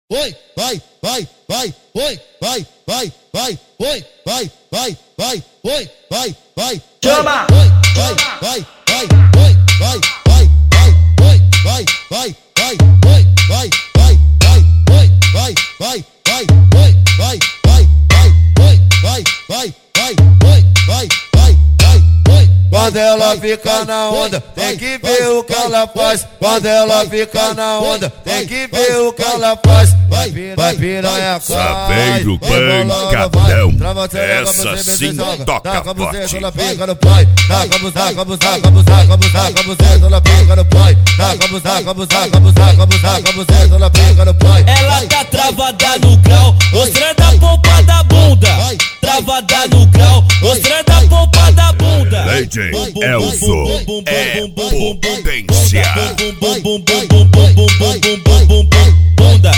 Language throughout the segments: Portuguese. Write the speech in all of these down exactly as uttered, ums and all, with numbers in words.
oi, vai, vai, vai, oi, vai, vai, vai, oi, vai, vai, vai, oi, vai, vai, chama, oi, vai, vai, vai, oi, vai, vai, vai, oi, vai, vai, vai, oi, vai, vai, vai, oi, vai, vai, vai, oi, vai, vai, vai, oi, vai, vai, vai, oi, vai, vai, vai, oi. Quando ela fica na onda, tem que ver o que ela faz. Quando ela fica na onda, tem que ver o que ela faz. Vai, vai piranha, Saveiro pancadão, essa sim toca forte. Ela pica no pai, taca, buzaca, buzaca, buzaca, buzaca, buzaca, ela pica no pai. Taca, buzaca, buzaca, buzaca, buzaca, buzaca, ela pica no pai. Ela tá travada no grau, mostrando a polpa da bunda. Travada no grau, mostrando a polpa da bunda. D J Elzo é potência. Bunda,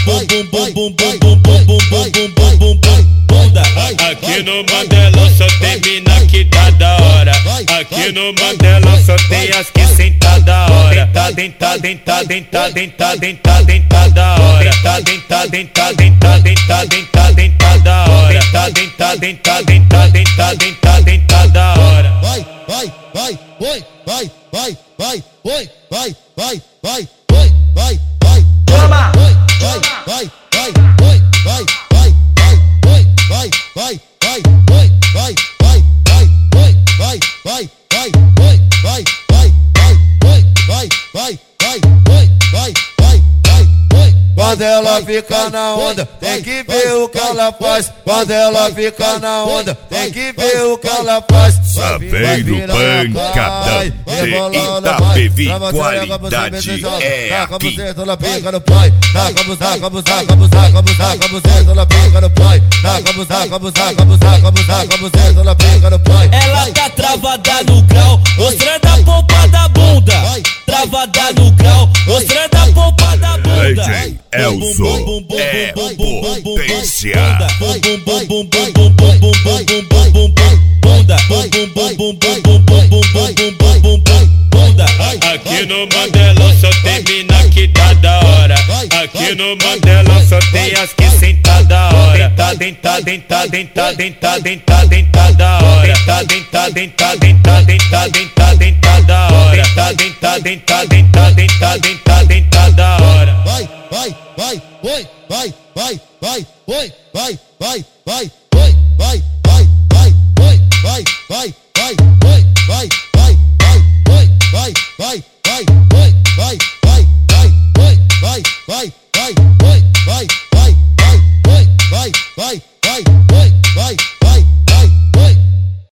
bunda. Aqui no Mandela só tem mina que tá da hora. Aqui no Mandela só tem as que senta da hora. Tá dentro, dentro, dentro, dentro, dentro, dentro da hora. Tá dentro, dentro, dentro, dentro, dentro, dentro da hora. Tá dentro, dentro, dentro, dentro, dentro, dentro da hora. Vai, vai, vai, oi, vai, vai, vai, oi, vai, vai, vai, oi, vai, vai, chama, oi, vai, vai, vai, oi, vai, vai, vai, oi, vai, vai, vai, oi, vai, vai, vai, oi, vai, vai, vai, oi, vai, vai, vai, oi, vai, vai, vai, oi, vai, vai, vai, oi. Quando ela fica na onda, tem que ver o que ela faz. Quando ela fica na onda, tem que ver o que ela faz. Saveiro pancadão de Itapevi, qualidade é aqui. Ela pica no pai, taca, buzaca, buzaca, buzaca, buzaca, buzaca, ela pica no pai. Taca, buzaca, buzaca, buzaca, buzaca, buzaca, ela pica no pai. Ela tá travada no grau, mostrando a polpa da bunda. Travada no grau, mostrando a polpa da bunda. D J Elzo é potência. Bunda, aqui no Mandela só tem mina que tá da hora. Aqui no Mandela só tem as que senta da hora. Tá dentro, dentro, dentro, dentro, dentro, dentro da hora. Tá dentro, dentro, dentro, dentro, dentro, dentro da hora. Tá dentro, dentro, dentro, dentro, dentro, dentro da hora. Vai, vai, vai, oi, vai, vai, vai, oi, vai, vai, vai, oi, vai, vai, vai, oi, vai, vai, vai, oi, vai, vai, vai, oi, vai, vai, vai, oi, vai, vai, vai, oi, vai, vai, vai, oi, vai, vai, vai, oi, vai, vai, vai, oi.